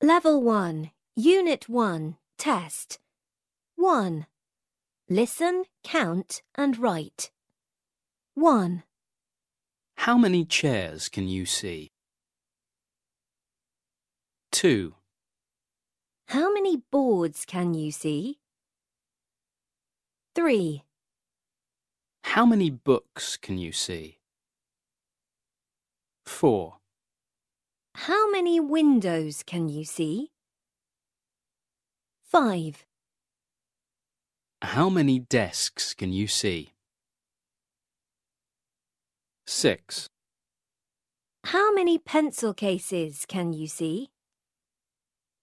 Level 1, Unit 1, Test. 1. Listen, count and write. 1. How many chairs can you see? 2. How many boards can you see? 3. How many books can you see? 4. How many windows can you see? 5. How many desks can you see? 6. How many pencil cases can you see?